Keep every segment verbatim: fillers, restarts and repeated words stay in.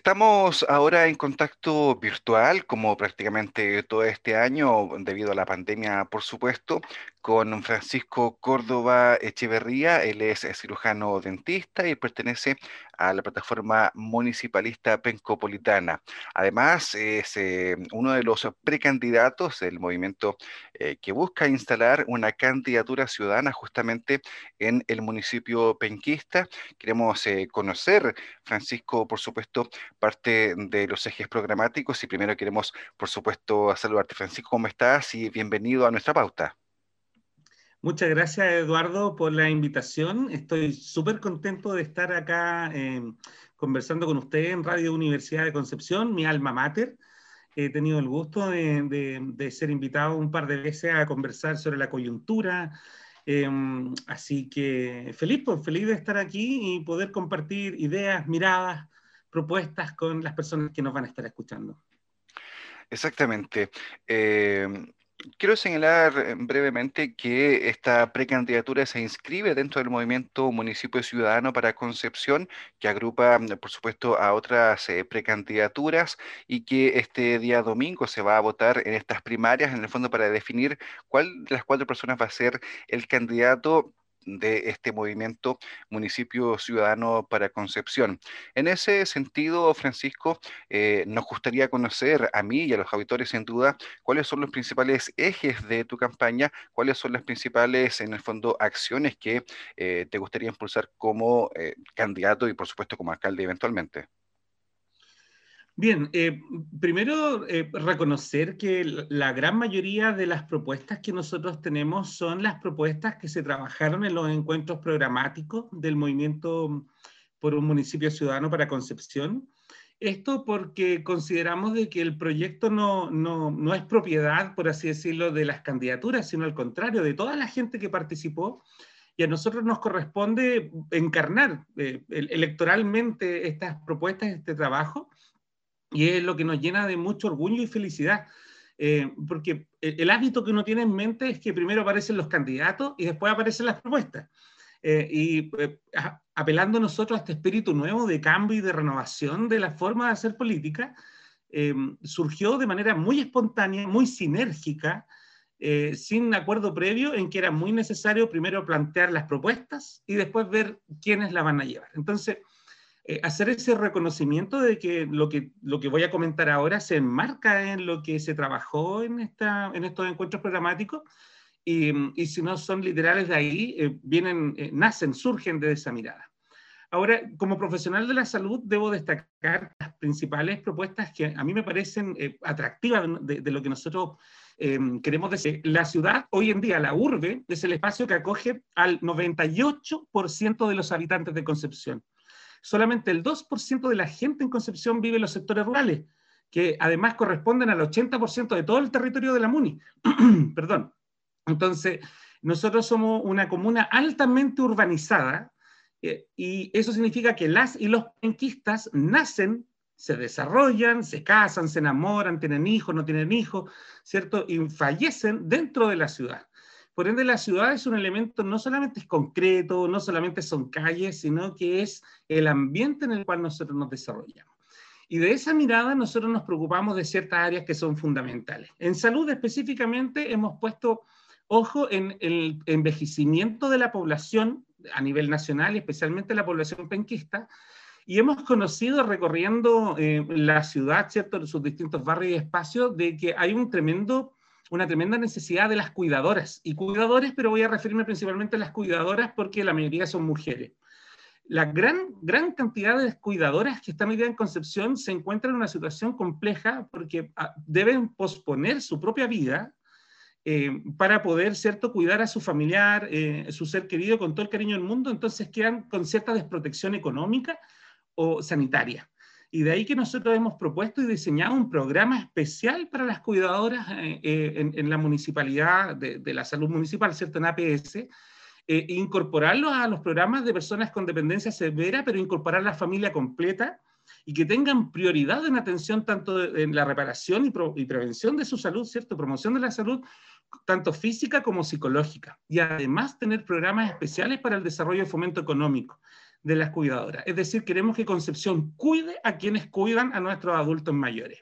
Estamos ahora en contacto virtual, como prácticamente todo este año, debido a la pandemia, por supuesto, con Francisco Córdoba Echeverría. Él es cirujano dentista y pertenece a la plataforma municipalista pencopolitana. Además, es eh, uno de los precandidatos del movimiento eh, que busca instalar una candidatura ciudadana justamente en el municipio penquista. Queremos eh, conocer, Francisco, por supuesto, parte de los ejes programáticos y primero queremos, por supuesto, saludarte. Francisco, ¿cómo estás? Y bienvenido a nuestra pauta. Muchas gracias, Eduardo, por la invitación. Estoy súper contento de estar acá eh, conversando con usted en Radio Universidad de Concepción, mi alma mater. He tenido el gusto de, de, de ser invitado un par de veces a conversar sobre la coyuntura. Eh, así que feliz, pues, feliz de estar aquí y poder compartir ideas, miradas, propuestas con las personas que nos van a estar escuchando. Exactamente. Eh, quiero señalar eh, brevemente que esta precandidatura se inscribe dentro del movimiento Municipio Ciudadano para Concepción, que agrupa, mm, por supuesto, a otras eh, precandidaturas y que este día domingo se va a votar en estas primarias, en el fondo, para definir cuál de las cuatro personas va a ser el candidato de este movimiento Municipio Ciudadano para Concepción. En ese sentido, Francisco, eh, nos gustaría conocer a mí y a los auditores, sin duda, cuáles son los principales ejes de tu campaña, cuáles son las principales, en el fondo, acciones que eh, te gustaría impulsar como eh, candidato y, por supuesto, como alcalde eventualmente. Bien, eh, primero eh, reconocer que la gran mayoría de las propuestas que nosotros tenemos son las propuestas que se trabajaron en los encuentros programáticos del movimiento por un municipio ciudadano para Concepción. Esto porque consideramos de que el proyecto no, no, no es propiedad, por así decirlo, de las candidaturas, sino al contrario, de toda la gente que participó, y a nosotros nos corresponde encarnar eh, electoralmente estas propuestas, este trabajo, y es lo que nos llena de mucho orgullo y felicidad, eh, porque el hábito que uno tiene en mente es que primero aparecen los candidatos y después aparecen las propuestas. Eh, y eh, apelando nosotros a este espíritu nuevo de cambio y de renovación de la forma de hacer política, eh, surgió de manera muy espontánea, muy sinérgica, eh, sin acuerdo previo, en que era muy necesario primero plantear las propuestas y después ver quiénes la van a llevar. Entonces, eh, hacer ese reconocimiento de que lo, que lo que voy a comentar ahora se enmarca en lo que se trabajó en, esta, en estos encuentros programáticos, y, y si no son literales de ahí, eh, vienen, eh, nacen, surgen de esa mirada. Ahora, como profesional de la salud, debo destacar las principales propuestas que a mí me parecen eh, atractivas de, de lo que nosotros eh, queremos decir. La ciudad, hoy en día, la urbe, es el espacio que acoge al noventa y ocho por ciento de los habitantes de Concepción. Solamente el dos por ciento de la gente en Concepción vive en los sectores rurales, que además corresponden al ochenta por ciento de todo el territorio de la MUNI. Perdón. Entonces, nosotros somos una comuna altamente urbanizada, eh, y eso significa que las y los penquistas nacen, se desarrollan, se casan, se enamoran, tienen hijos, no tienen hijos, ¿cierto? Y fallecen dentro de la ciudad. Por ende, la ciudad es un elemento, no solamente es concreto, no solamente son calles, sino que es el ambiente en el cual nosotros nos desarrollamos. Y de esa mirada nosotros nos preocupamos de ciertas áreas que son fundamentales. En salud específicamente hemos puesto ojo en el envejecimiento de la población a nivel nacional, especialmente la población penquista, y hemos conocido recorriendo eh, la ciudad, ¿cierto?, en sus distintos barrios y espacios, de que hay un tremendo una tremenda necesidad de las cuidadoras y cuidadores, pero voy a referirme principalmente a las cuidadoras porque la mayoría son mujeres. La gran, gran cantidad de cuidadoras que están hoy día en Concepción se encuentran en una situación compleja porque deben posponer su propia vida eh, para poder, ¿cierto?, cuidar a su familiar, eh, su ser querido con todo el cariño del mundo, entonces quedan con cierta desprotección económica o sanitaria. Y de ahí que nosotros hemos propuesto y diseñado un programa especial para las cuidadoras eh, eh, en, en la municipalidad de, de la salud municipal, ¿cierto?, en A P S, eh, incorporarlos a los programas de personas con dependencia severa, pero incorporar la familia completa y que tengan prioridad en atención tanto en la reparación y, pro, y prevención de su salud, ¿cierto?, promoción de la salud, tanto física como psicológica. Y además tener programas especiales para el desarrollo y fomento económico. de las cuidadoras. Es decir, queremos que Concepción cuide a quienes cuidan a nuestros adultos mayores.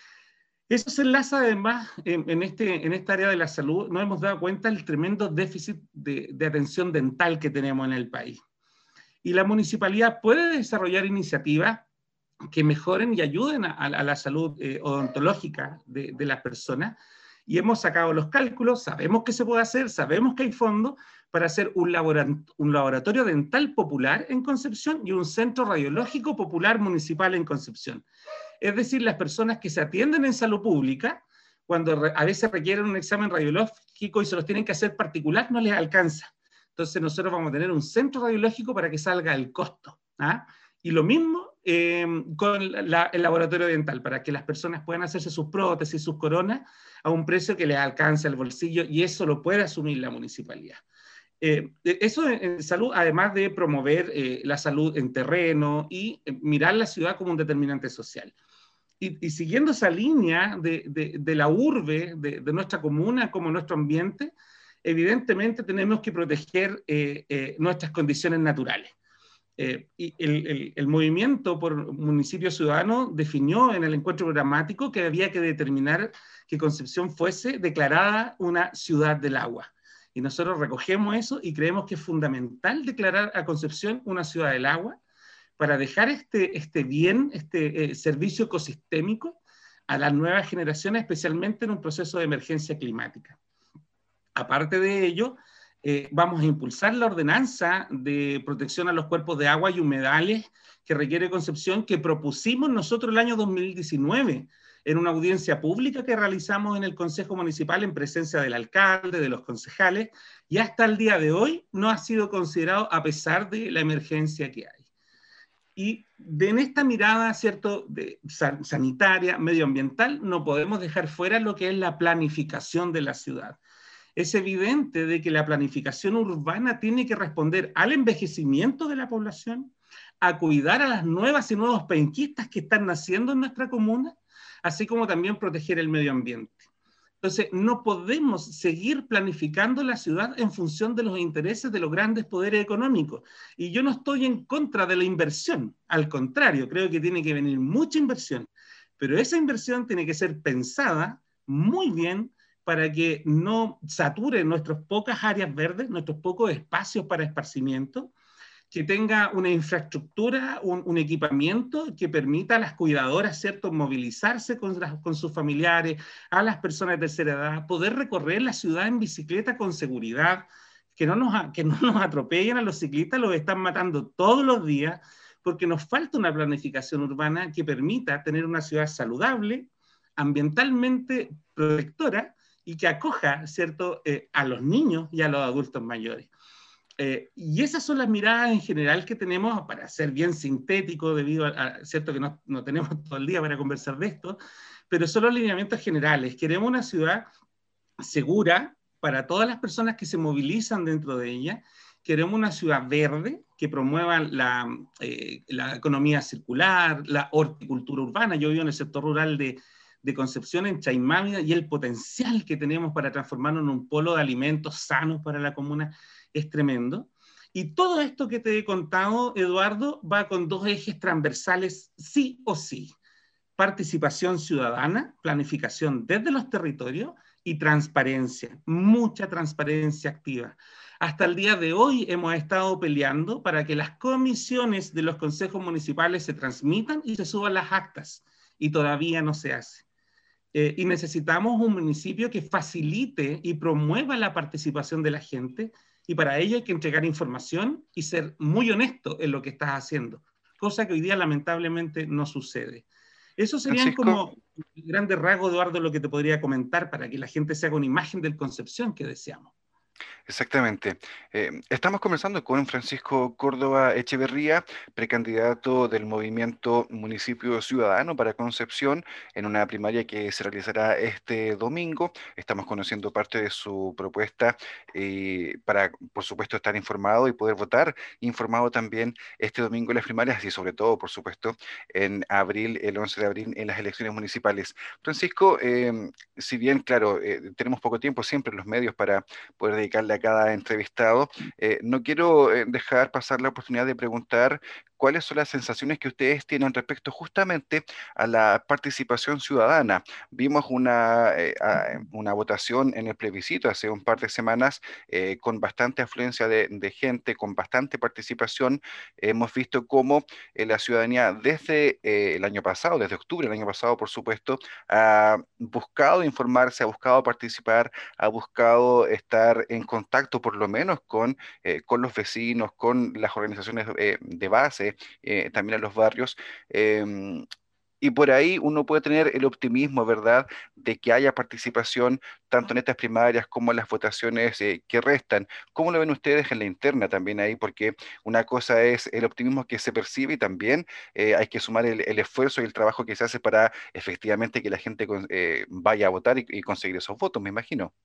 Eso se enlaza además en, en, este, en esta área de la salud. Nos hemos dado cuenta del tremendo déficit de, de atención dental que tenemos en el país. Y la municipalidad puede desarrollar iniciativas que mejoren y ayuden a, a la salud eh, odontológica de, de las personas. Y hemos sacado los cálculos, sabemos que se puede hacer, sabemos que hay fondos para hacer un, labora, un laboratorio dental popular en Concepción y un centro radiológico popular municipal en Concepción. Es decir, las personas que se atienden en salud pública, cuando a veces requieren un examen radiológico y se los tienen que hacer particular, no les alcanza. Entonces nosotros vamos a tener un centro radiológico para que salga el costo. ¿Ah? Y lo mismo eh, con la, el laboratorio dental, para que las personas puedan hacerse sus prótesis, sus coronas, a un precio que les alcance el bolsillo, y eso lo puede asumir la municipalidad. Eh, eso en, en salud, además de promover eh, la salud en terreno y eh, mirar la ciudad como un determinante social. Y, y siguiendo esa línea de, de, de la urbe, de, de nuestra comuna como nuestro ambiente, evidentemente tenemos que proteger eh, eh, nuestras condiciones naturales. Eh, y el, el, el movimiento por Municipio Ciudadano definió en el encuentro programático que había que determinar que Concepción fuese declarada una ciudad del agua. Y nosotros recogemos eso y creemos que es fundamental declarar a Concepción una ciudad del agua para dejar este, este bien, este eh, servicio ecosistémico a las nuevas generaciones, especialmente en un proceso de emergencia climática. Aparte de ello, eh, vamos a impulsar la ordenanza de protección a los cuerpos de agua y humedales que requiere Concepción, que propusimos nosotros el año dos mil diecinueve en una audiencia pública que realizamos en el Consejo Municipal en presencia del alcalde, de los concejales, y hasta el día de hoy no ha sido considerado a pesar de la emergencia que hay. Y de, en esta mirada, ¿cierto?, de san, sanitaria, medioambiental, no podemos dejar fuera lo que es la planificación de la ciudad. Es evidente de que la planificación urbana tiene que responder al envejecimiento de la población, a cuidar a las nuevas y nuevos penquistas que están naciendo en nuestra comuna, así como también proteger el medio ambiente. Entonces, no podemos seguir planificando la ciudad en función de los intereses de los grandes poderes económicos. Y yo no estoy en contra de la inversión, al contrario, creo que tiene que venir mucha inversión, pero esa inversión tiene que ser pensada muy bien para que no sature nuestras pocas áreas verdes, nuestros pocos espacios para esparcimiento, que tenga una infraestructura, un, un equipamiento que permita a las cuidadoras, ¿cierto?, movilizarse con, las, con sus familiares, a las personas de tercera edad, poder recorrer la ciudad en bicicleta con seguridad, que no nos, que no nos atropellen a los ciclistas, los están matando todos los días, porque nos falta una planificación urbana que permita tener una ciudad saludable, ambientalmente protectora, y que acoja, ¿cierto?, eh, a los niños y a los adultos mayores. Eh, y esas son las miradas en general que tenemos, para ser bien sintético, debido a, a cierto que no, no tenemos todo el día para conversar de esto, pero son los lineamientos generales. Queremos una ciudad segura para todas las personas que se movilizan dentro de ella. Queremos una ciudad verde que promueva la, eh, la economía circular, la horticultura urbana. Yo vivo en el sector rural de de Concepción, en Chaimávida, y el potencial que tenemos para transformarnos en un polo de alimentos sanos para la comuna es tremendo. Y todo esto que te he contado, Eduardo, va con dos ejes transversales sí o sí: participación ciudadana, planificación desde los territorios, y transparencia, mucha transparencia activa. Hasta el día de hoy hemos estado peleando para que las comisiones de los consejos municipales se transmitan y se suban las actas, y todavía no se hace. Eh, y necesitamos un municipio que facilite y promueva la participación de la gente, y para ello hay que entregar información y ser muy honesto en lo que estás haciendo, cosa que hoy día lamentablemente no sucede. Eso serían Francisco. como grandes rasgos, Eduardo, lo que te podría comentar para que la gente se haga una imagen del Concepción que deseamos. Exactamente. Eh, estamos conversando con Francisco Córdoba Echeverría, precandidato del movimiento Municipio Ciudadano para Concepción, en una primaria que se realizará este domingo. Estamos conociendo parte de su propuesta eh, para, por supuesto, estar informado y poder votar informado también este domingo en las primarias, y sobre todo, por supuesto, en abril, el once de abril, en las elecciones municipales. Francisco, eh, si bien, claro, eh, tenemos poco tiempo siempre en los medios para poder dedicarle a cada entrevistado. Eh, no quiero eh, dejar pasar la oportunidad de preguntar cuáles son las sensaciones que ustedes tienen respecto justamente a la participación ciudadana. Vimos una, eh, a- una votación en el plebiscito hace un par de semanas eh, con bastante afluencia de, de gente, con bastante participación. Hemos visto cómo eh, la ciudadanía desde eh, el año pasado, desde octubre del año pasado, por supuesto, ha buscado informarse, ha buscado participar, ha buscado estar en contacto por lo menos con, eh, con los vecinos, con las organizaciones eh, de base, eh, también en los barrios. em, y por ahí uno puede tener el optimismo, ¿verdad?, de que haya participación tanto en estas primarias como en las votaciones eh, que restan. ¿Cómo lo ven ustedes en la interna también ahí? Porque una cosa es el optimismo que se percibe y también eh, hay que sumar el, el esfuerzo y el trabajo que se hace para efectivamente que la gente con- eh, vaya a votar y, y conseguir esos votos, me imagino.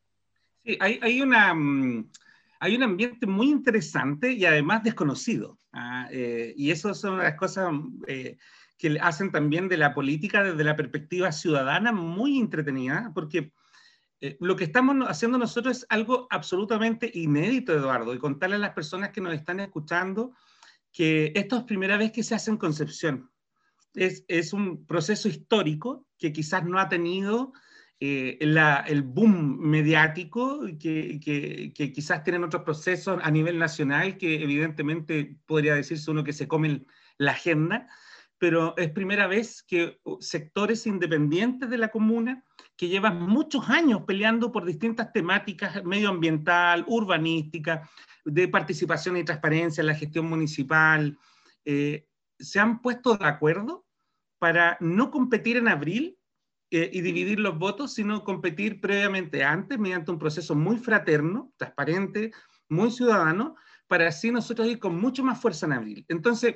Sí, hay, hay una, mm, hay un ambiente muy interesante y además desconocido. ¿Ah? Eh, y eso son las cosas eh, que hacen también de la política desde la perspectiva ciudadana muy entretenida, porque eh, lo que estamos haciendo nosotros es algo absolutamente inédito, Eduardo, y contarle a las personas que nos están escuchando que esto es primera vez que se hace en Concepción. Es, es un proceso histórico que quizás no ha tenido eh, la, el boom mediático que, que, que, quizás tienen otros procesos a nivel nacional, que evidentemente podría decirse uno que se come la agenda, pero es primera vez que sectores independientes de la comuna, que llevan muchos años peleando por distintas temáticas medioambiental, urbanística, de participación y transparencia en la gestión municipal, eh, se han puesto de acuerdo para no competir en abril eh, y dividir los votos, sino competir previamente antes, mediante un proceso muy fraterno, transparente, muy ciudadano, para así nosotros ir con mucho más fuerza en abril. Entonces,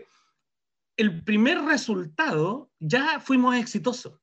el primer resultado ya fuimos exitosos.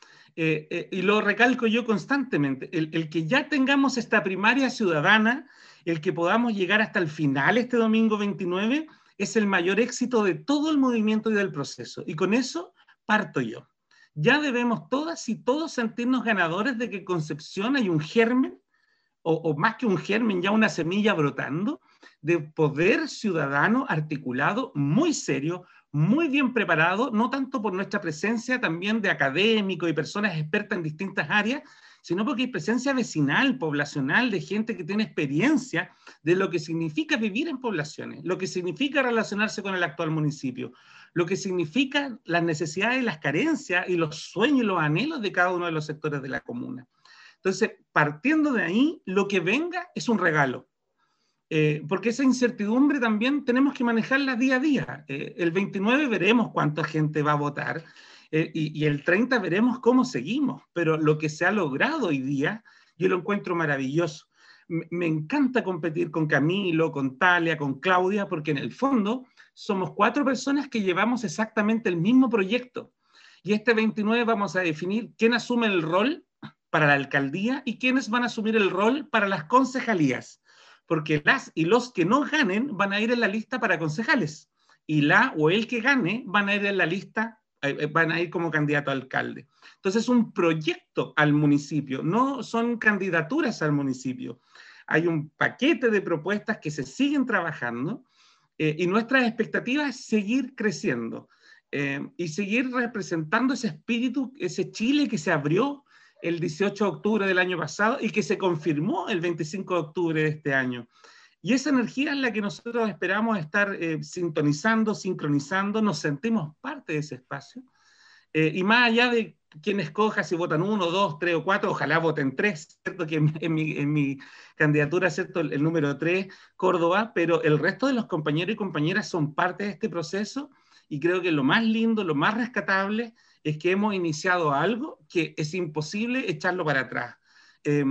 Eh, eh, y lo recalco yo constantemente, el, el que ya tengamos esta primaria ciudadana, el que podamos llegar hasta el final este domingo veintinueve, es el mayor éxito de todo el movimiento y del proceso. Y con eso parto yo. Ya debemos todas y todos sentirnos ganadores de que Concepción hay un germen, o, o más que un germen, ya una semilla brotando, de poder ciudadano articulado, muy serio, muy bien preparado, no tanto por nuestra presencia también de académicos y personas expertas en distintas áreas, sino porque hay presencia vecinal, poblacional, de gente que tiene experiencia de lo que significa vivir en poblaciones, lo que significa relacionarse con el actual municipio, lo que significa las necesidades, las carencias y los sueños y los anhelos de cada uno de los sectores de la comuna. Entonces, partiendo de ahí, lo que venga es un regalo. Eh, porque esa incertidumbre también tenemos que manejarla día a día. Eh, el veintinueve veremos cuánta gente va a votar eh, y, y el treinta veremos cómo seguimos, pero lo que se ha logrado hoy día, yo lo encuentro maravilloso. Me, me encanta competir con Camilo, con Talia, con Claudia, porque en el fondo somos cuatro personas que llevamos exactamente el mismo proyecto. Y este veintinueve vamos a definir quién asume el rol para la alcaldía y quiénes van a asumir el rol para las concejalías, porque las y los que no ganen van a ir en la lista para concejales, y la o el que gane van a ir en la lista, eh, van a ir como candidato a alcalde. Entonces es un proyecto al municipio, no son candidaturas al municipio. Hay un paquete de propuestas que se siguen trabajando eh, y nuestra expectativa es seguir creciendo eh, y seguir representando ese espíritu, ese Chile que se abrió el dieciocho de octubre del año pasado y que se confirmó el veinticinco de octubre de este año. Y esa energía es la que nosotros esperamos estar eh, sintonizando, sincronizando, nos sentimos parte de ese espacio. Eh, y más allá de quién escoja, si votan uno, dos, tres o cuatro, ojalá voten tres, ¿cierto? Que en, en, mi, en mi candidatura, ¿cierto? El, el número tres, Córdoba, pero el resto de los compañeros y compañeras son parte de este proceso y creo que lo más lindo, lo más rescatable es que hemos iniciado algo que es imposible echarlo para atrás. Eh,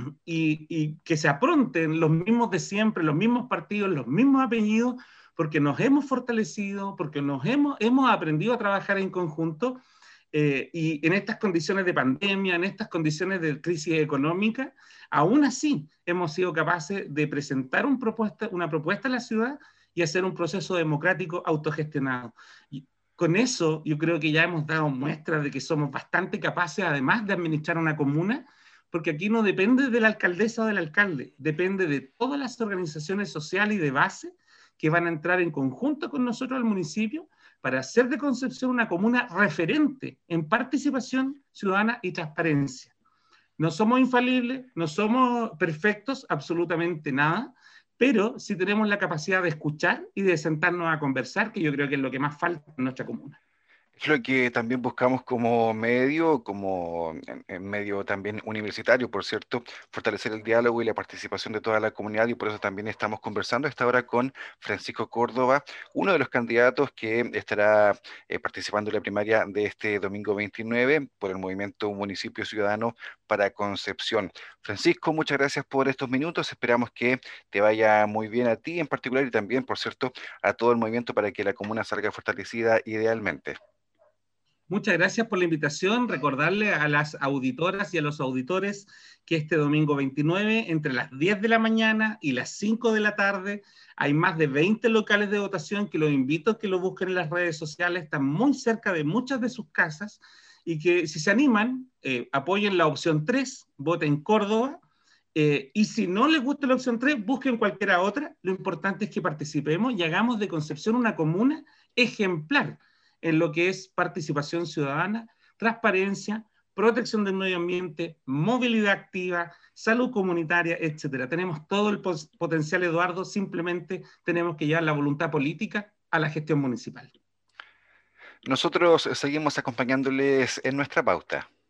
y, y que se apronten los mismos de siempre, los mismos partidos, los mismos apellidos, porque nos hemos fortalecido, porque nos hemos, hemos aprendido a trabajar en conjunto eh, y en estas condiciones de pandemia, en estas condiciones de crisis económica, aún así hemos sido capaces de presentar un propuesta, una propuesta a la ciudad y hacer un proceso democrático autogestionado. Y con eso yo creo que ya hemos dado muestras de que somos bastante capaces, además de administrar una comuna, porque aquí no depende de la alcaldesa o del alcalde, depende de todas las organizaciones sociales y de base que van a entrar en conjunto con nosotros al municipio para hacer de Concepción una comuna referente en participación ciudadana y transparencia. No somos infalibles, no somos perfectos, absolutamente nada, pero sí tenemos la capacidad de escuchar y de sentarnos a conversar, que yo creo que es lo que más falta en nuestra comuna. Es lo que también buscamos como medio, como en, en medio también universitario, por cierto, fortalecer el diálogo y la participación de toda la comunidad y por eso también estamos conversando a esta hora con Francisco Córdoba, uno de los candidatos que estará eh, participando en la primaria de este domingo veintinueve por el movimiento Municipio Ciudadano para Concepción. Francisco, muchas gracias por estos minutos, esperamos que te vaya muy bien a ti en particular y también, por cierto, a todo el movimiento para que la comuna salga fortalecida idealmente. Muchas gracias por la invitación. Recordarle a las auditoras y a los auditores que este domingo veintinueve, entre las diez de la mañana y las cinco de la tarde, hay más de veinte locales de votación que los invito a que lo busquen en las redes sociales. Están muy cerca de muchas de sus casas y que si se animan, eh, apoyen la opción tres, voten Córdoba. Eh, y si no les gusta la opción tres, busquen cualquiera otra. Lo importante es que participemos y hagamos de Concepción una comuna ejemplar en lo que es participación ciudadana, transparencia, protección del medio ambiente, movilidad activa, salud comunitaria, etcétera. Tenemos todo el potencial, Eduardo, simplemente tenemos que llevar la voluntad política a la gestión municipal. Nosotros seguimos acompañándoles en nuestra pauta.